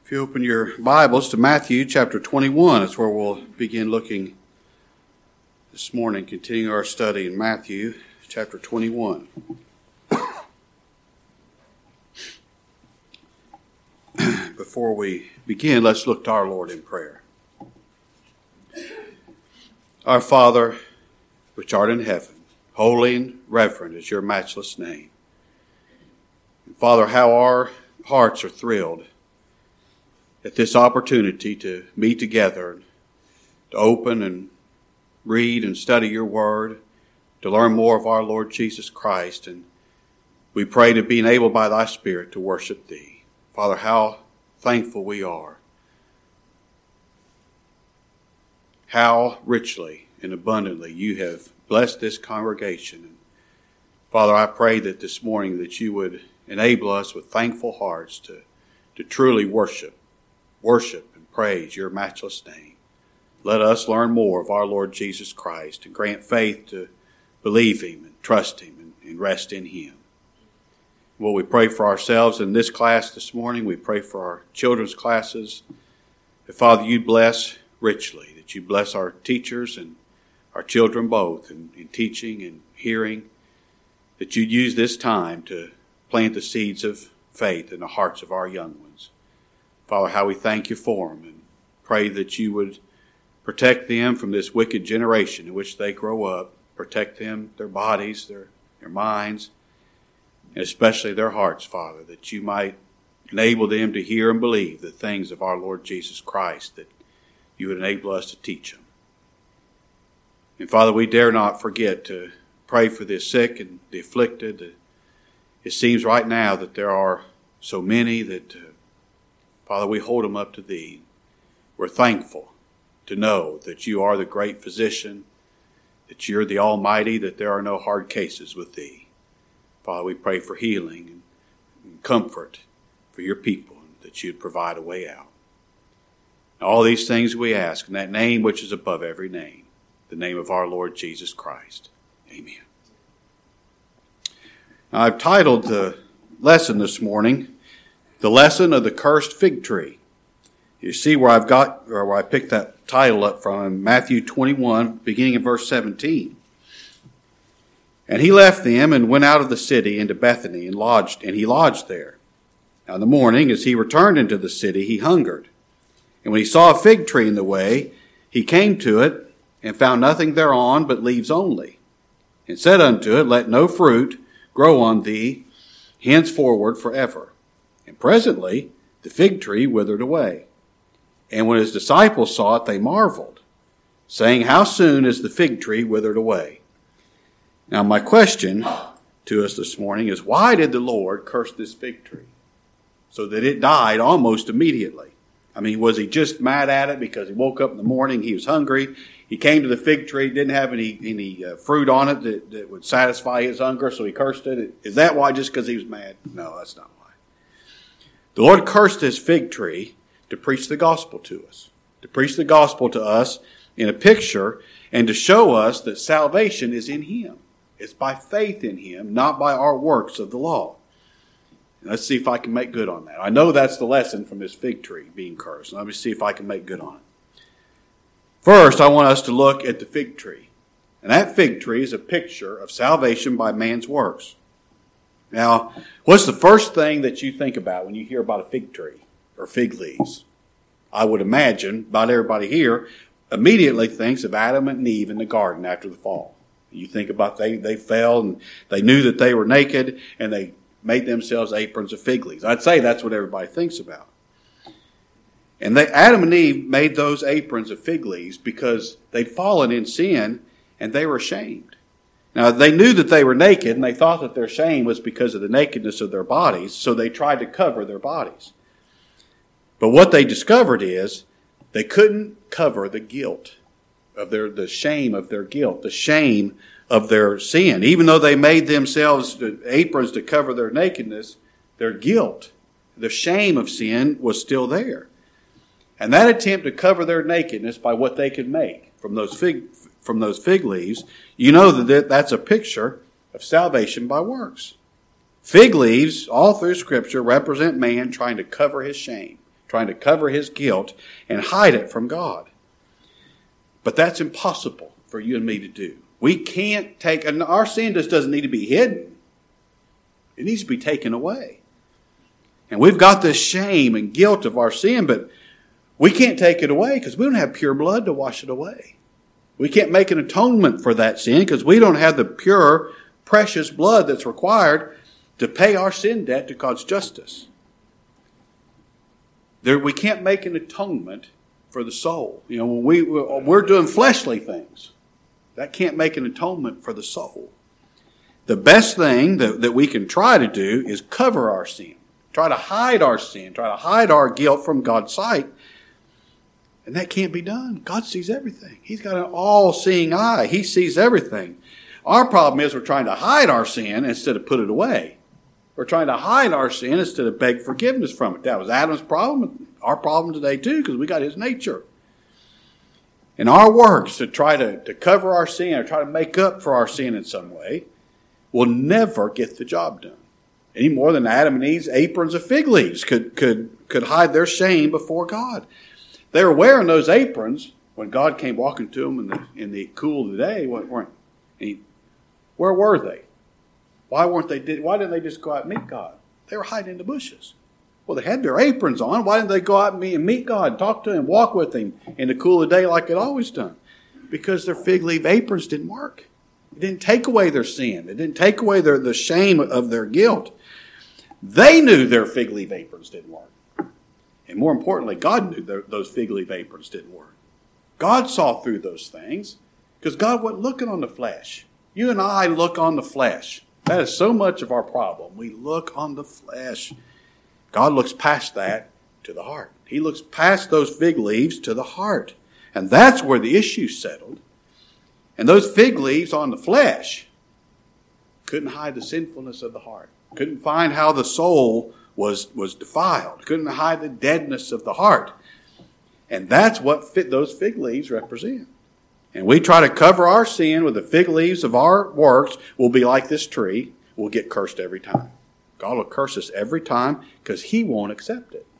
If you open your Bibles to Matthew chapter 21, that's where we'll begin looking this morning, continuing our study in Matthew chapter 21. Before we begin, let's look to our Lord in prayer. Our Father, which art in heaven, holy and reverend is your matchless name. And Father, how our hearts are thrilled at this opportunity to meet together, to open and read and study your word, to learn more of our Lord Jesus Christ. And we pray to be enabled by thy Spirit to worship thee. Father, how thankful we are. How richly and abundantly you have blessed this congregation. And Father, I pray that this morning that you would enable us with thankful hearts to truly worship and praise your matchless name. Let us learn more of our Lord Jesus Christ and grant faith to believe him and trust him and rest in him. Well, we pray for ourselves in this class this morning. We pray for our children's classes. That, Father, you bless richly, that you bless our teachers and our children both in teaching and hearing, that you use this time to plant the seeds of faith in the hearts of our young ones. Father, how we thank you for them and pray that you would protect them from this wicked generation in which they grow up. Protect them, their bodies, their minds, and especially their hearts, Father, that you might enable them to hear and believe the things of our Lord Jesus Christ, that you would enable us to teach them. And Father, we dare not forget to pray for the sick and the afflicted. It seems right now that there are so many that Father, we hold them up to thee. We're thankful to know that you are the great physician, that you're the Almighty, that there are no hard cases with thee. Father, we pray for healing and comfort for your people, and that you'd provide a way out. All these things we ask in that name which is above every name, the name of our Lord Jesus Christ. Amen. Now, I've titled the lesson this morning, The Lesson of the Cursed Fig Tree. You see where I picked that title up from in Matthew 21, beginning in verse 17. And he left them and went out of the city into Bethany and he lodged there. Now in the morning, as he returned into the city, he hungered. And when he saw a fig tree in the way, he came to it and found nothing thereon but leaves only, and said unto it, Let no fruit grow on thee henceforward forever. And presently the fig tree withered away. And when his disciples saw it, they marveled, saying, How soon is the fig tree withered away? Now my question to us this morning is, why did the Lord curse this fig tree so that it died almost immediately? I mean, was he just mad at it because he woke up in the morning, he was hungry, he came to the fig tree, didn't have any fruit on it that would satisfy his hunger, so he cursed it? Is that why, just because he was mad? No, that's not why. The Lord cursed this fig tree to preach the gospel to us, in a picture and to show us that salvation is in him. It's by faith in him, not by our works of the law. And let's see if I can make good on that. I know that's the lesson from this fig tree being cursed. Let me see if I can make good on it. First, I want us to look at the fig tree. And that fig tree is a picture of salvation by man's works. Now, what's the first thing that you think about when you hear about a fig tree or fig leaves? I would imagine about everybody here immediately thinks of Adam and Eve in the garden after the fall. You think about they fell and they knew that they were naked and they made themselves aprons of fig leaves. I'd say that's what everybody thinks about. And Adam and Eve made those aprons of fig leaves because they'd fallen in sin and they were ashamed. Now, they knew that they were naked, and they thought that their shame was because of the nakedness of their bodies, so they tried to cover their bodies. But what they discovered is they couldn't cover the guilt of the shame of their guilt, the shame of their sin. Even though they made themselves aprons to cover their nakedness, their guilt, the shame of sin was still there. And that attempt to cover their nakedness by what they could make from those fig leaves, you know that that's a picture of salvation by works. Fig leaves, all through Scripture, represent man trying to cover his shame, trying to cover his guilt and hide it from God. But that's impossible for you and me to do. We can't take, and our sin just doesn't need to be hidden. It needs to be taken away. And we've got this shame and guilt of our sin, but we can't take it away because we don't have pure blood to wash it away. We can't make an atonement for that sin because we don't have the pure, precious blood that's required to pay our sin debt to God's justice. We can't make an atonement for the soul. You know, when we're doing fleshly things, that can't make an atonement for the soul. The best thing that we can try to do is cover our sin. Try to hide our sin. Try to hide our guilt from God's sight. And that can't be done. God sees everything. He's got an all-seeing eye. He sees everything. Our problem is we're trying to hide our sin instead of put it away. We're trying to hide our sin instead of beg forgiveness from it. That was Adam's problem. Our problem today too, because we got his nature. And our works to try to cover our sin or try to make up for our sin in some way will never get the job done. Any more than Adam and Eve's aprons of fig leaves could hide their shame before God. They were wearing those aprons when God came walking to them in the cool of the day. Where were they? Why didn't they just go out and meet God? They were hiding in the bushes. Well, they had their aprons on. Why didn't they go out and meet God, talk to him, walk with him in the cool of the day like they'd always done? Because their fig leaf aprons didn't work. It didn't take away their sin. It didn't take away the shame of their guilt. They knew their fig leaf aprons didn't work. And more importantly, God knew those fig leaf aprons didn't work. God saw through those things because God wasn't looking on the flesh. You and I look on the flesh. That is so much of our problem. We look on the flesh. God looks past that to the heart. He looks past those fig leaves to the heart. And that's where the issue settled. And those fig leaves on the flesh couldn't hide the sinfulness of the heart. Couldn't find how the soul was defiled. Couldn't hide the deadness of the heart. And that's what those fig leaves represent. And we try to cover our sin with the fig leaves of our works. We'll be like this tree. We'll get cursed every time. God will curse us every time because he won't accept it.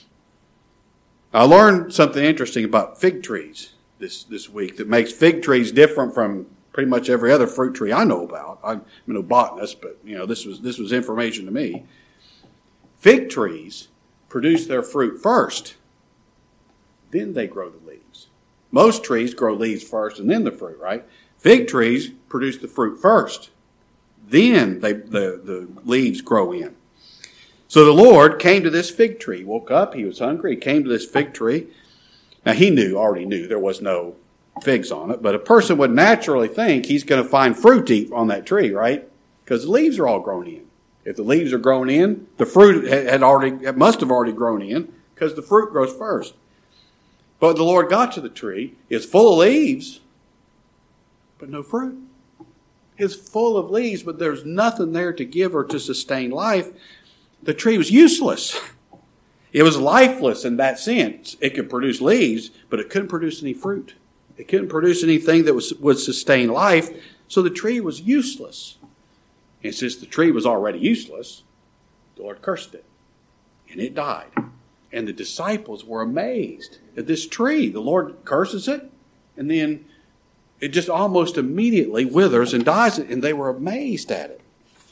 I learned something interesting about fig trees this week that makes fig trees different from pretty much every other fruit tree I know about. I'm no botanist, but this was information to me. Fig trees produce their fruit first. Then they grow the leaves. Most trees grow leaves first and then the fruit, right? Fig trees produce the fruit first. Then the leaves grow in. So the Lord came to this fig tree. Woke up, he was hungry. He came to this fig tree. Now he already knew there was no figs on it, but a person would naturally think he's going to find fruit to eat on that tree, right? Because the leaves are all grown in. If the leaves are grown in, the fruit must have already grown in because the fruit grows first. But the Lord got to the tree. It's full of leaves, but no fruit. It's full of leaves, but there's nothing there to give or to sustain life. The tree was useless. It was lifeless in that sense. It could produce leaves, but it couldn't produce any fruit. It couldn't produce anything that would sustain life, so the tree was useless. And since the tree was already useless, the Lord cursed it, and it died. And the disciples were amazed at this tree. The Lord curses it, and then it just almost immediately withers and dies, and they were amazed at it.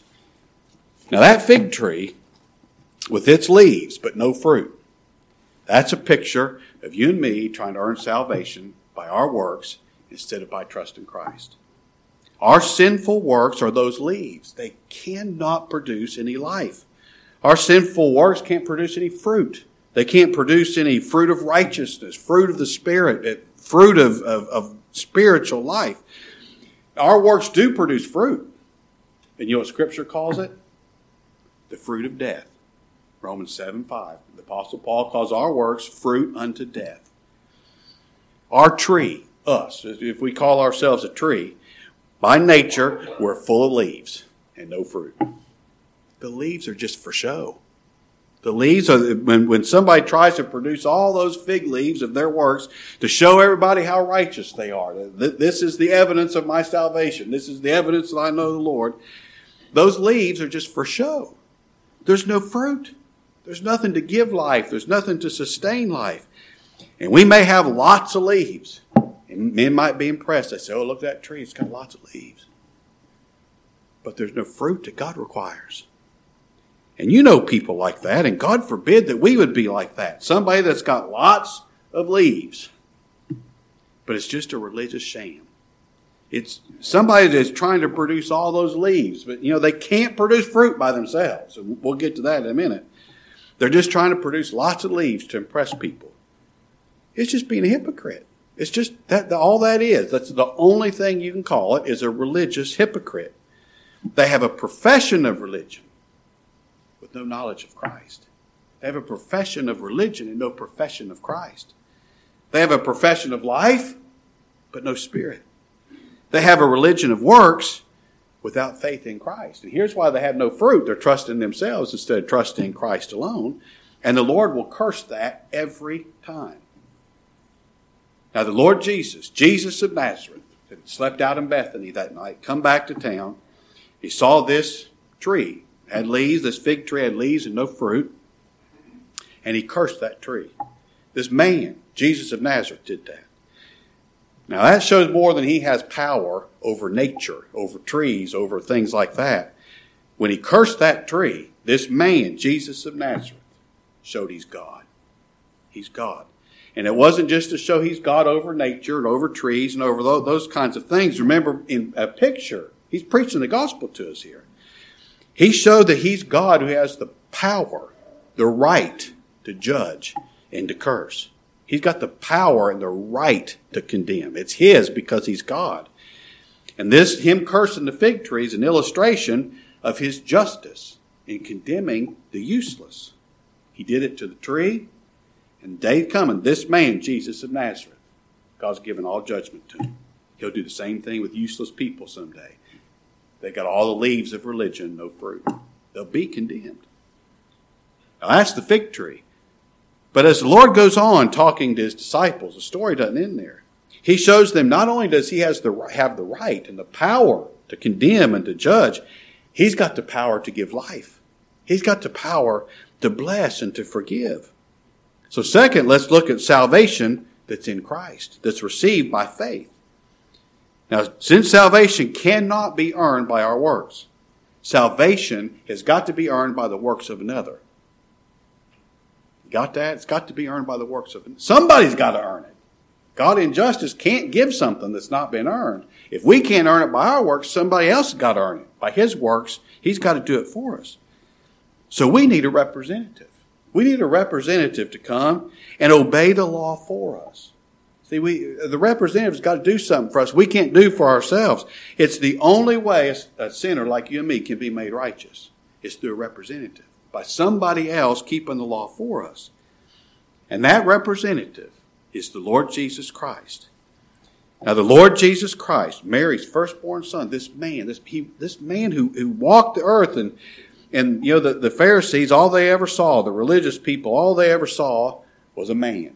Now that fig tree, with its leaves but no fruit, that's a picture of you and me trying to earn salvation by our works instead of by trust in Christ. Our sinful works are those leaves. They cannot produce any life. Our sinful works can't produce any fruit. They can't produce any fruit of righteousness, fruit of the Spirit, fruit of spiritual life. Our works do produce fruit. And you know what Scripture calls it? The fruit of death. Romans 7:5. The Apostle Paul calls our works fruit unto death. Our tree, us, if we call ourselves a tree, by nature, we're full of leaves and no fruit. The leaves are just for show. The leaves are, when somebody tries to produce all those fig leaves of their works to show everybody how righteous they are. This is the evidence of my salvation. This is the evidence that I know the Lord. Those leaves are just for show. There's no fruit. There's nothing to give life. There's nothing to sustain life. And we may have lots of leaves. And men might be impressed. They say, oh, look at that tree. It's got lots of leaves. But there's no fruit that God requires. And you know people like that. And God forbid that we would be like that. Somebody that's got lots of leaves. But it's just a religious sham. It's somebody that's trying to produce all those leaves. But, they can't produce fruit by themselves. And we'll get to that in a minute. They're just trying to produce lots of leaves to impress people. It's just being a hypocrite. It's just that all that is. That's the only thing you can call it, is a religious hypocrite. They have a profession of religion with no knowledge of Christ. They have a profession of religion and no profession of Christ. They have a profession of life, but no spirit. They have a religion of works without faith in Christ. And here's why they have no fruit. They're trusting themselves instead of trusting in Christ alone. And the Lord will curse that every time. Now the Lord Jesus of Nazareth, had slept out in Bethany that night, come back to town. He saw this tree, had leaves, this fig tree had leaves and no fruit. And he cursed that tree. This man, Jesus of Nazareth, did that. Now that shows more than he has power over nature, over trees, over things like that. When he cursed that tree, this man, Jesus of Nazareth, showed he's God. He's God. And it wasn't just to show he's God over nature and over trees and over those kinds of things. Remember, in a picture, he's preaching the gospel to us here. He showed that he's God who has the power, the right to judge and to curse. He's got the power and the right to condemn. It's his because he's God. And him cursing the fig tree is an illustration of his justice in condemning the useless. He did it to the tree. And day coming, this man, Jesus of Nazareth, God's given all judgment to him. He'll do the same thing with useless people someday. They got all the leaves of religion, no fruit. They'll be condemned. Now that's the fig tree. But as the Lord goes on talking to his disciples, the story doesn't end there. He shows them not only does he have the right and the power to condemn and to judge, he's got the power to give life. He's got the power to bless and to forgive. So second, let's look at salvation that's in Christ, that's received by faith. Now, since salvation cannot be earned by our works, salvation has got to be earned by the works of another. Got that? It's got to be earned by the works of another. Somebody's got to earn it. God in justice can't give something that's not been earned. If we can't earn it by our works, somebody else has got to earn it. By his works, he's got to do it for us. So we need a representative. We need a representative to come and obey the law for us. See, the representative's got to do something for us we can't do for ourselves. It's the only way a sinner like you and me can be made righteous. It's through a representative. By somebody else keeping the law for us. And that representative is the Lord Jesus Christ. Now the Lord Jesus Christ, Mary's firstborn son, this man who walked the earth and the Pharisees, all they ever saw, the religious people, all they ever saw was a man.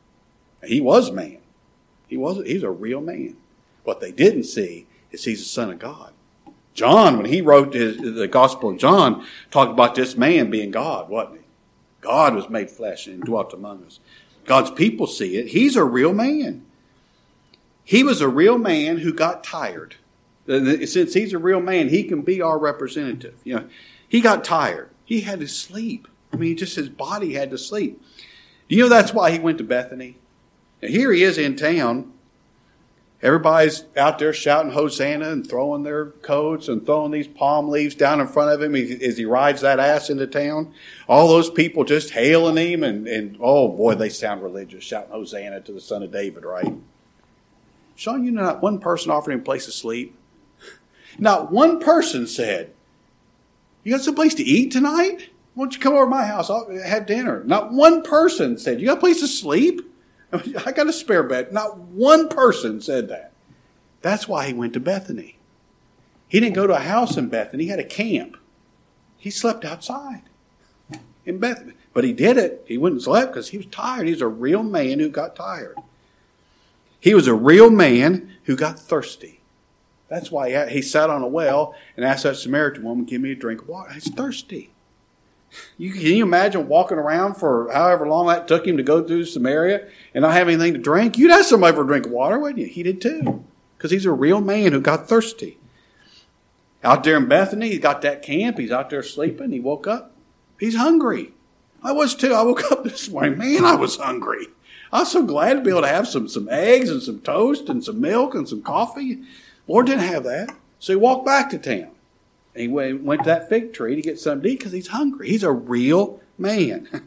He was man. He's a real man. What they didn't see is he's the Son of God. John, when he wrote the Gospel of John, talked about this man being God, wasn't he? God was made flesh and dwelt among us. God's people see it. He's a real man. He was a real man who got tired. Since he's a real man, he can be our representative. He got tired. He had to sleep. Just his body had to sleep. Do you know that's why he went to Bethany? Now, here he is in town. Everybody's out there shouting Hosanna and throwing their coats and throwing these palm leaves down in front of him as he rides that ass into town. All those people just hailing him and oh boy, they sound religious, shouting Hosanna to the Son of David, right? Sean, not one person offered him a place to sleep. Not one person said, you got some place to eat tonight? Why don't you come over to my house? I'll have dinner. Not one person said, you got a place to sleep? I got a spare bed. Not one person said that. That's why he went to Bethany. He didn't go to a house in Bethany. He had a camp. He slept outside in Bethany. But he did it. He went and slept because he was tired. He's a real man who got tired. He was a real man who got thirsty. That's why he sat on a well and asked that Samaritan woman, give me a drink of water. He's thirsty. Can you imagine walking around for however long that took him to go through Samaria and not have anything to drink? You'd ask somebody for a drink of water, wouldn't you? He did too, because he's a real man who got thirsty. Out there in Bethany, he's got that camp. He's out there sleeping. He woke up. He's hungry. I was too. I woke up this morning. Man, I was hungry. I was so glad to be able to have some eggs and some toast and some milk and some coffee. Lord didn't have that. So he walked back to town. And he went to that fig tree to get something to eat because he's hungry. He's a real man.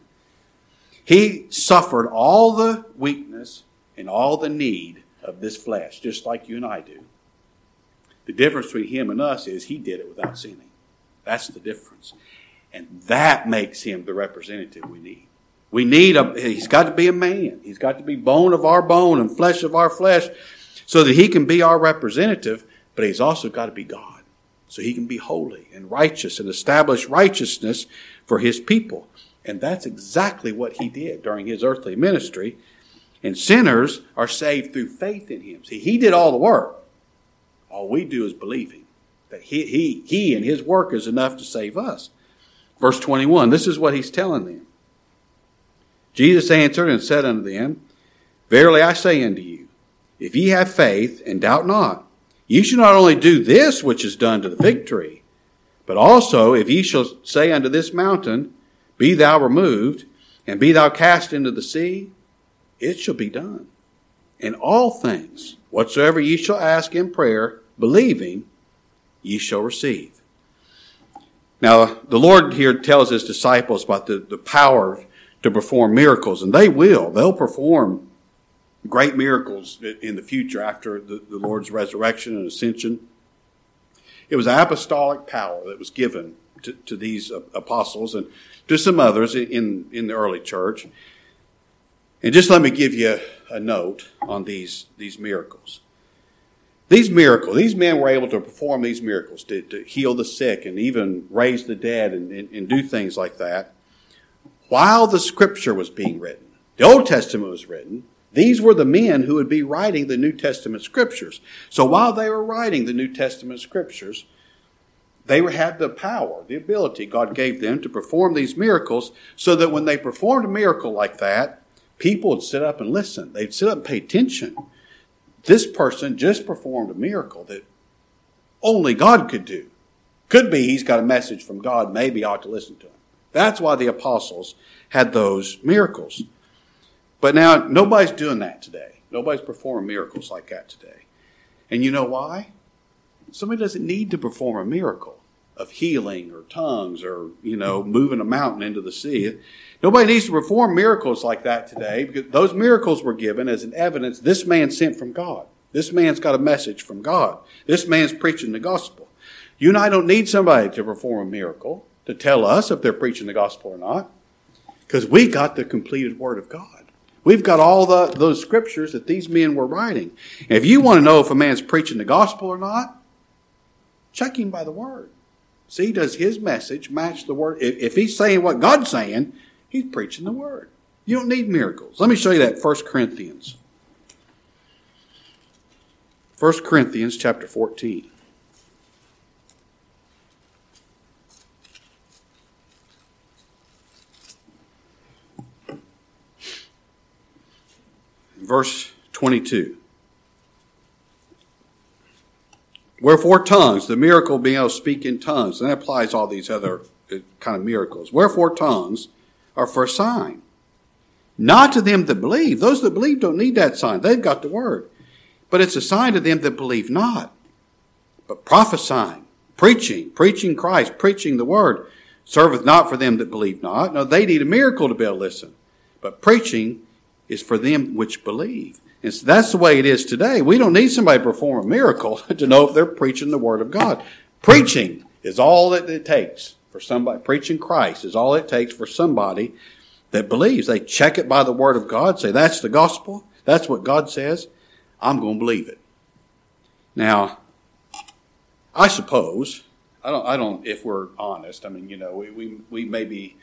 He suffered all the weakness and all the need of this flesh, just like you and I do. The difference between him and us is he did it without sinning. That's the difference. And that makes him the representative we need. He's got to be a man. He's got to be bone of our bone and flesh of our flesh so that he can be our representative, but he's also got to be God. So he can be holy and righteous and establish righteousness for his people. And that's exactly what he did during his earthly ministry. And sinners are saved through faith in him. See, he did all the work. All we do is believe him. That he and his work is enough to save us. Verse 21, this is what he's telling them. Jesus answered and said unto them, Verily I say unto you, if ye have faith and doubt not, ye shall not only do this which is done to the fig tree, but also if ye shall say unto this mountain, Be thou removed, and be thou cast into the sea, it shall be done. And all things, whatsoever ye shall ask in prayer, believing, ye shall receive. Now, the Lord here tells his disciples about the power to perform miracles, and they will. They'll perform great miracles in the future after the Lord's resurrection and ascension. It was apostolic power that was given to these apostles and to some others in the early church. And just let me give you a note on these miracles. These men were able to perform these miracles, to heal the sick and even raise the dead and do things like that, while the Scripture was being written. The Old Testament was written. These were the men who would be writing the New Testament Scriptures. So while they were writing the New Testament Scriptures, they had the power, the ability God gave them to perform these miracles so that when they performed a miracle like that, people would sit up and listen. They'd sit up and pay attention. This person just performed a miracle that only God could do. Could be he's got a message from God. Maybe I ought to listen to him. That's why the apostles had those miracles. But now, nobody's doing that today. Nobody's performing miracles like that today. And you know why? Somebody doesn't need to perform a miracle of healing or tongues or, moving a mountain into the sea. Nobody needs to perform miracles like that today because those miracles were given as an evidence this man's sent from God. This man's got a message from God. This man's preaching the gospel. You and I don't need somebody to perform a miracle to tell us if they're preaching the gospel or not, because we got the completed Word of God. We've got all those scriptures that these men were writing. And if you want to know if a man's preaching the gospel or not, check him by the Word. See, does his message match the Word? If he's saying what God's saying, he's preaching the Word. You don't need miracles. Let me show you that 1 Corinthians. 1 Corinthians chapter 14. Verse 22. Wherefore tongues, the miracle being able to speak in tongues, and that applies all these other kind of miracles. Wherefore tongues are for a sign, not to them that believe. Those that believe don't need that sign. They've got the Word. But it's a sign to them that believe not. But prophesying, preaching Christ, preaching the Word, serveth not for them that believe not. No, they need a miracle to be able to listen. But preaching is for them which believe. And so that's the way it is today. We don't need somebody to perform a miracle to know if they're preaching the Word of God. Preaching is all that it takes for somebody. Preaching Christ is all it takes for somebody that believes. They check it by the Word of God, say that's the gospel, that's what God says, I'm going to believe it. Now, I suppose, I don't, if we're honest, we may be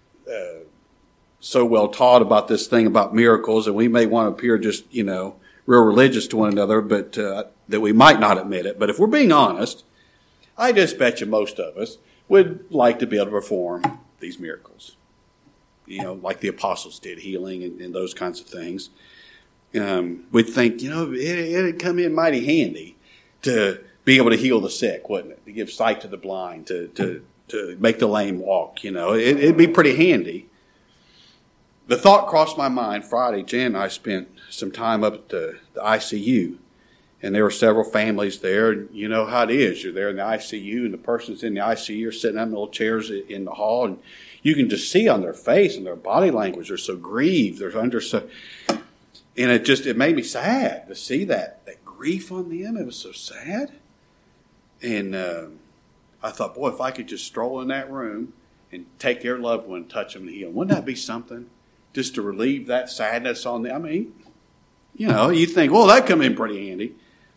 so well taught about this thing about miracles, and we may want to appear just, real religious to one another, but that we might not admit it. But if we're being honest, I just bet you most of us would like to be able to perform these miracles. Like the apostles did, healing and those kinds of things. We'd think, it'd come in mighty handy to be able to heal the sick, wouldn't it? To give sight to the blind, to make the lame walk, It'd be pretty handy. The thought crossed my mind Friday. Jan and I spent some time up at the ICU. And there were several families there. And you know how it is. You're there in the ICU, and the person's in the ICU are sitting on little chairs in the hall. And you can just see on their face and their body language, they're so grieved. And it made me sad to see that grief on them. It was so sad. And I thought, boy, if I could just stroll in that room and take their loved one and touch them and heal them, wouldn't that be something? Just to relieve that sadness on them. You think, well, that come in pretty handy.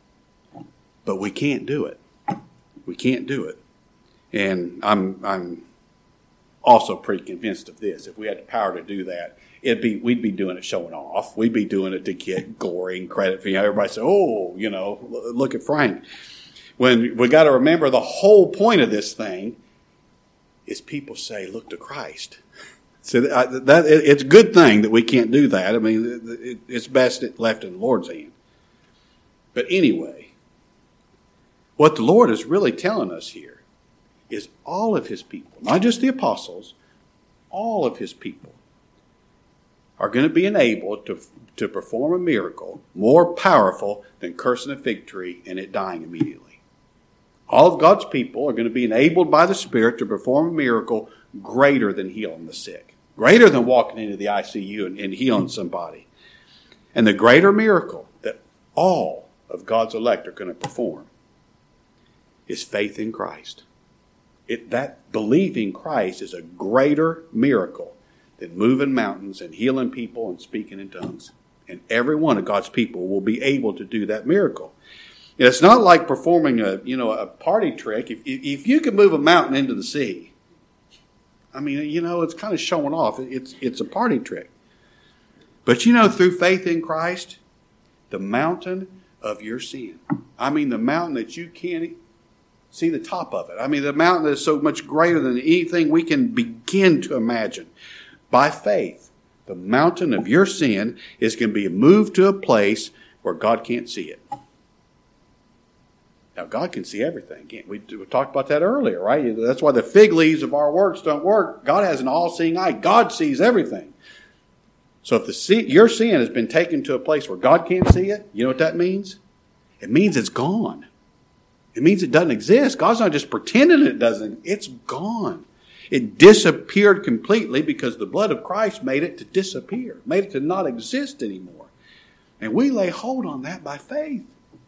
But we can't do it. We can't do it. And I'm also pretty convinced of this. If we had the power to do that, we'd be doing it showing off. We'd be doing it to get glory and credit for everybody say, look at Frank. When we got to remember the whole point of this thing is people say, look to Christ. So it's a good thing that we can't do that. It's best left in the Lord's hand. But anyway, what the Lord is really telling us here is all of his people, not just the apostles, all of his people are going to be enabled to perform a miracle more powerful than cursing a fig tree and it dying immediately. All of God's people are going to be enabled by the Spirit to perform a miracle greater than healing the sick, greater than walking into the ICU and healing somebody. And the greater miracle that all of God's elect are going to perform is faith in Christ. That believing Christ is a greater miracle than moving mountains and healing people and speaking in tongues. And every one of God's people will be able to do that miracle. It's not like performing a party trick. If you can move a mountain into the sea, it's kind of showing off. It's a party trick. But through faith in Christ, the mountain of your sin, the mountain that you can't see the top of it. The mountain that is so much greater than anything we can begin to imagine. By faith, the mountain of your sin is going to be moved to a place where God can't see it. Now, God can see everything. We talked about that earlier, right? That's why the fig leaves of our works don't work. God has an all-seeing eye. God sees everything. So if your sin has been taken to a place where God can't see it, you know what that means? It means it's gone. It means it doesn't exist. God's not just pretending it doesn't. It's gone. It disappeared completely because the blood of Christ made it to disappear, made it to not exist anymore. And we lay hold on that by faith.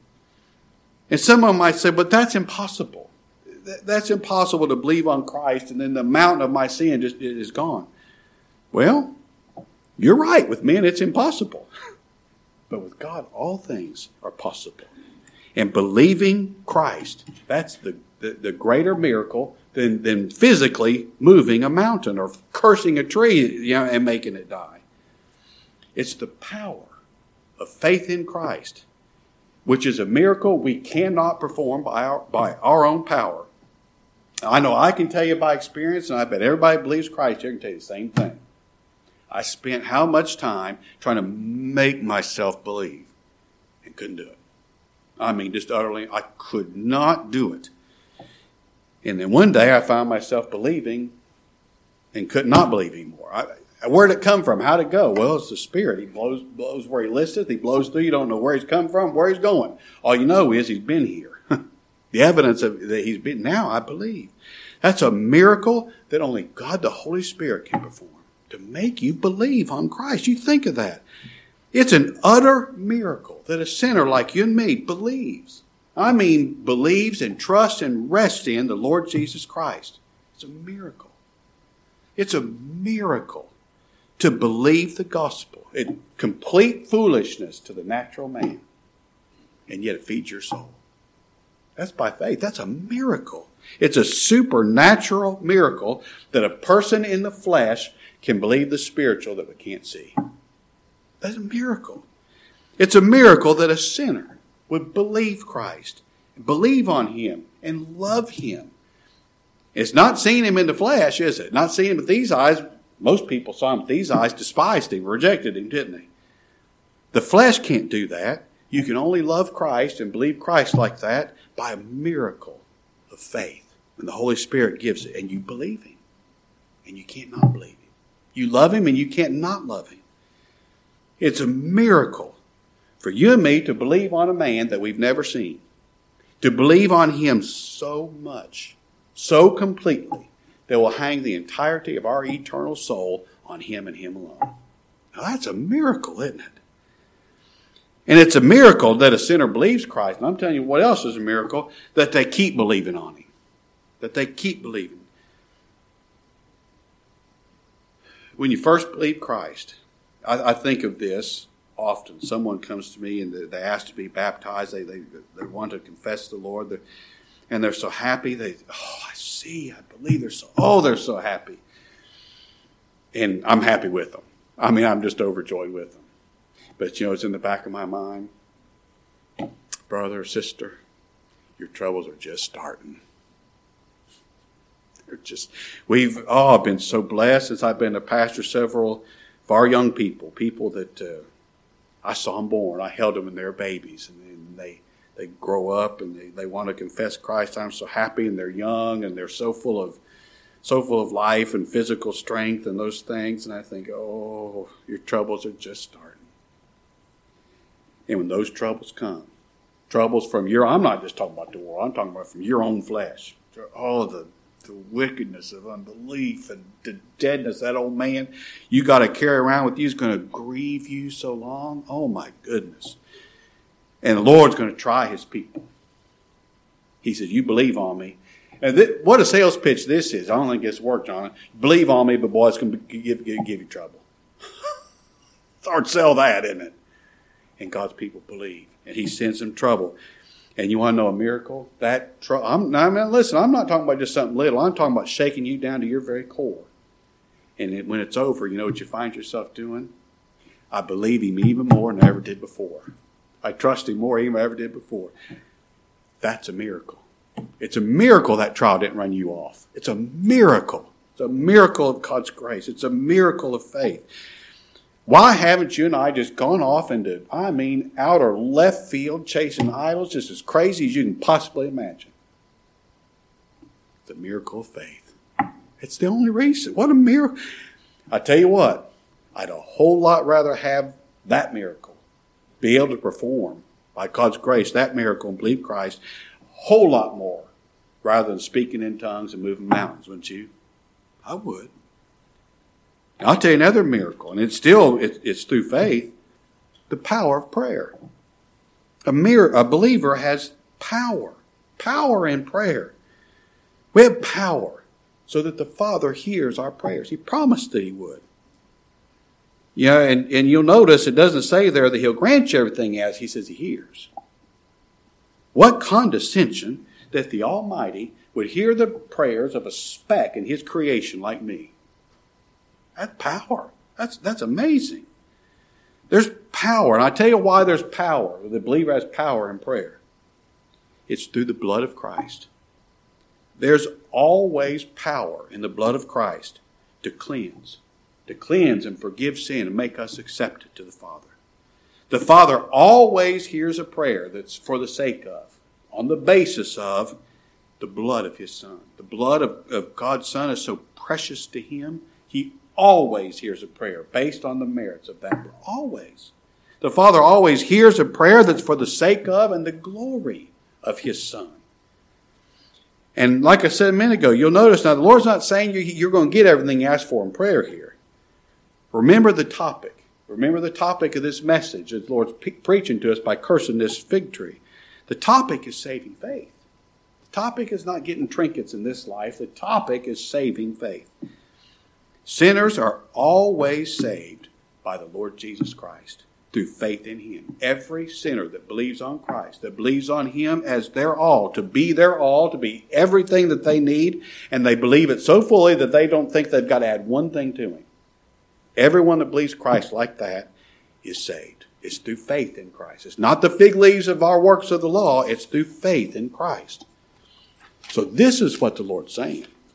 And someone might say, but that's impossible. That's impossible to believe on Christ and then the mountain of my sin just is gone. Well, you're right. With men, it's impossible. But with God, all things are possible. And believing Christ, that's the greater miracle than physically moving a mountain or cursing a tree and making it die. It's the power of faith in Christ, which is a miracle we cannot perform by our own power. I know I can tell you by experience, and I bet everybody believes Christ here can tell you the same thing. I spent how much time trying to make myself believe and couldn't do it. Just utterly, I could not do it. And then one day I found myself believing and could not believe anymore. Where did it come from? How did it go? Well, it's the Spirit. He blows where he listeth. He blows through. You don't know where he's come from, where he's going. All you know is he's been here. The evidence of that he's been, now I believe. That's a miracle that only God the Holy Spirit can perform, to make you believe on Christ. You think of that. It's an utter miracle that a sinner like you and me believes. Believes and trusts and rests in the Lord Jesus Christ. It's a miracle. It's a miracle to believe the gospel. It's complete foolishness to the natural man. And yet it feeds your soul. That's by faith. That's a miracle. It's a supernatural miracle that a person in the flesh can believe the spiritual that we can't see. That's a miracle. It's a miracle that a sinner would believe Christ, believe on him, and love him. It's not seeing him in the flesh, is it? Not seeing him with these eyes. Most people saw him with these eyes, despised him, rejected him, didn't they? The flesh can't do that. You can only love Christ and believe Christ like that by a miracle of faith. And the Holy Spirit gives it. And you believe him. And you can't not believe him. You love him and you can't not love him. It's a miracle for you and me to believe on a man that we've never seen. To believe on him so much, so completely, that will hang the entirety of our eternal soul on him and him alone. Now that's a miracle, isn't it? And it's a miracle that a sinner believes Christ. And I'm telling you what else is a miracle, that they keep believing on him. That they keep believing. When you first believe Christ, I think of this often. Someone comes to me and they ask to be baptized. They want to confess the Lord. And they're so happy. I see, I believe. They're so happy. And I'm happy with them. I mean, I'm just overjoyed with them. But, it's in the back of my mind. Brother or sister, your troubles are just starting. We've been so blessed since I've been a pastor. Several of our young people that I saw them born. I held them when they were babies, and they grow up and they want to confess Christ. I'm so happy, and they're young and they're so full of life and physical strength and those things. And I think, your troubles are just starting. And when those troubles come, troubles from I'm not just talking about the world. I'm talking about from your own flesh. All of the wickedness of unbelief and the deadness, that old man you got to carry around with you is going to grieve you so long. Oh my goodness. And the Lord's going to try his people. He says, you believe on me. And what a sales pitch this is. I don't think it's worked, John. Believe on me, but boy, it's going to give you trouble. It's hard to sell that, isn't it? And God's people believe. And he sends them trouble. And you want to know a miracle? Listen, I'm not talking about just something little. I'm talking about shaking you down to your very core. And when it's over, you know what you find yourself doing? I believe him even more than I ever did before. I trust him more than I ever did before. That's a miracle. It's a miracle that trial didn't run you off. It's a miracle. It's a miracle of God's grace. It's a miracle of faith. Why haven't you and I just gone off into, outer left field, chasing idols just as crazy as you can possibly imagine? It's a miracle of faith. It's the only reason. What a miracle. I tell you what, I'd a whole lot rather have that miracle, be able to perform by God's grace that miracle and believe Christ, a whole lot more, rather than speaking in tongues and moving mountains, wouldn't you? I would. I'll tell you another miracle, and it's through faith, the power of prayer. A believer has power in prayer. We have power so that the Father hears our prayers. He promised that he would. And you'll notice it doesn't say there that he'll grant you everything as he says he hears. What condescension that the Almighty would hear the prayers of a speck in his creation like me. That's power. That's amazing. There's power. And I tell you why there's power. The believer has power in prayer. It's through the blood of Christ. There's always power in the blood of Christ to cleanse and forgive sin and make us accepted to the Father. The Father always hears a prayer that's for the sake of, on the basis of, the blood of his Son. The blood of God's Son is so precious to him. He always hears a prayer based on the merits of that. Always. The Father always hears a prayer that's for the sake of and the glory of his Son. And like I said a minute ago, you'll notice now the Lord's not saying you're going to get everything you ask for in prayer here. Remember the topic. Remember the topic of this message that the Lord's preaching to us by cursing this fig tree. The topic is saving faith. The topic is not getting trinkets in this life. The topic is saving faith. Sinners are always saved by the Lord Jesus Christ through faith in him. Every sinner that believes on Christ, that believes on him as their all, to be everything that they need, and they believe it so fully that they don't think they've got to add one thing to him. Everyone that believes Christ like that is saved. It's through faith in Christ. It's not the fig leaves of our works of the law. It's through faith in Christ. So this is what the Lord's saying.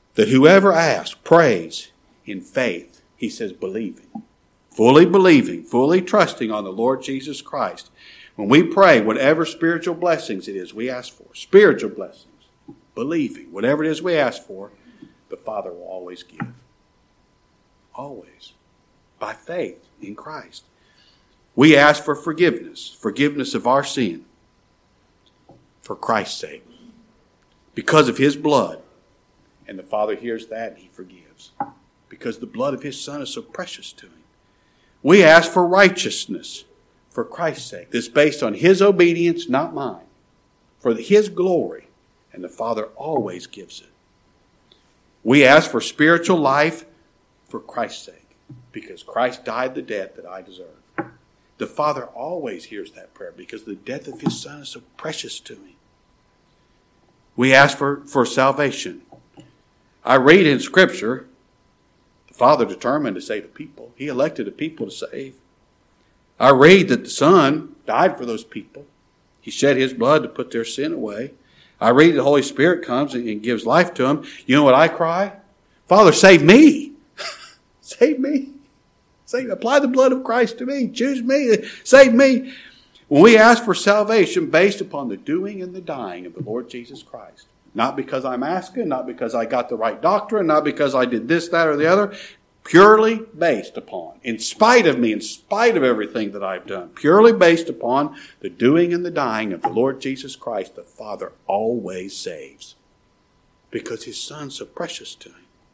that whoever asks, prays in faith, he says believing, fully trusting on the Lord Jesus Christ. When we pray, whatever spiritual blessings it is we ask for, spiritual blessings, believing, whatever it is we ask for, the Father will always give. Always. By faith in Christ. We ask for forgiveness of our sin, for Christ's sake, because of His blood. And the Father hears that and He forgives, because the blood of His Son is so precious to Him. We ask for righteousness, for Christ's sake. This is based on His obedience, not mine, for His glory, and the Father always gives it. We ask for spiritual life, for Christ's sake, because Christ died the death that I deserve. The Father always hears that prayer because the death of His Son is so precious to Him. We ask for salvation. I read in Scripture, the Father determined to save a people. He elected a people to save. I read that the Son died for those people. He shed His blood to put their sin away. I read the Holy Spirit comes and gives life to them. You know what I cry? Father, save me. Save me. Apply the blood of Christ to me. Choose me. Save me. When we ask for salvation based upon the doing and the dying of the Lord Jesus Christ, not because I'm asking, not because I got the right doctrine, not because I did this, that, or the other, purely based upon, in spite of me, in spite of everything that I've done, purely based upon the doing and the dying of the Lord Jesus Christ, the Father always saves, because His Son's so precious to Him.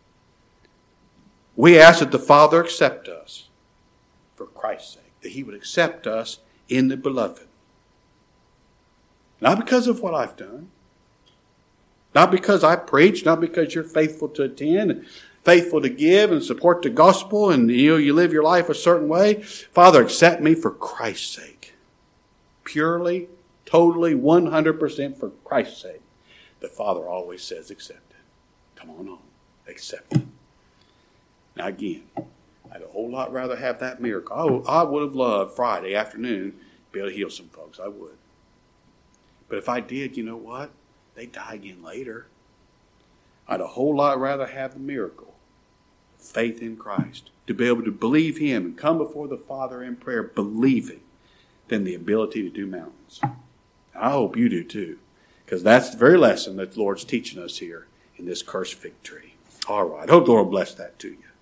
We ask that the Father accept us for Christ's sake, that He would accept us in the Beloved. Not because of what I've done, not because I preach, not because you're faithful to attend, faithful to give and support the gospel, and you live your life a certain way. Father, accept me for Christ's sake. Purely, totally, 100% for Christ's sake. The Father always says accept it. Come on, accept it. Now again, I'd a whole lot rather have that miracle. I would have loved Friday afternoon to be able to heal some folks. I would. But if I did, you know what? They die again later. I'd a whole lot rather have the miracle, faith in Christ, to be able to believe Him and come before the Father in prayer believing, than the ability to do mountains. I hope you do too, because that's the very lesson that the Lord's teaching us here in this cursed fig tree. All right. I hope the Lord will bless that to you.